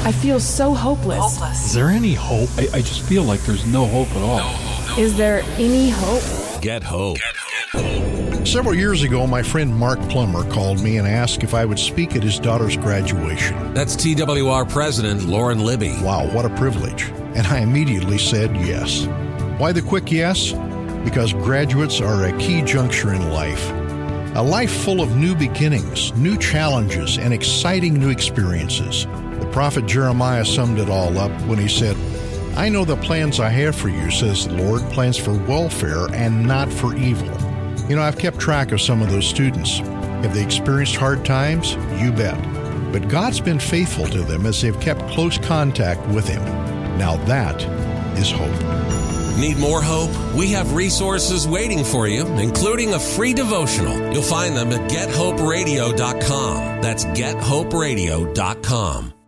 I feel so hopeless. Is there any hope? I just feel like there's no hope at all. Is there any hope? Get hope. Several years ago, my friend Mark Plummer called me and asked if I would speak at his daughter's graduation. That's TWR President Lauren Libby. Wow, what a privilege. And I immediately said yes. Why the quick yes? Because graduates are a key juncture in life. A life full of new beginnings, new challenges, and exciting new experiences. The prophet Jeremiah summed it all up when he said, I know the plans I have for you, says the Lord, plans for welfare and not for evil. You know, I've kept track of some of those students. Have they experienced hard times? You bet. But God's been faithful to them as they've kept close contact with Him. Now that is hope. Need more hope? We have resources waiting for you, including a free devotional. You'll find them at GetHopeRadio.com. That's GetHopeRadio.com.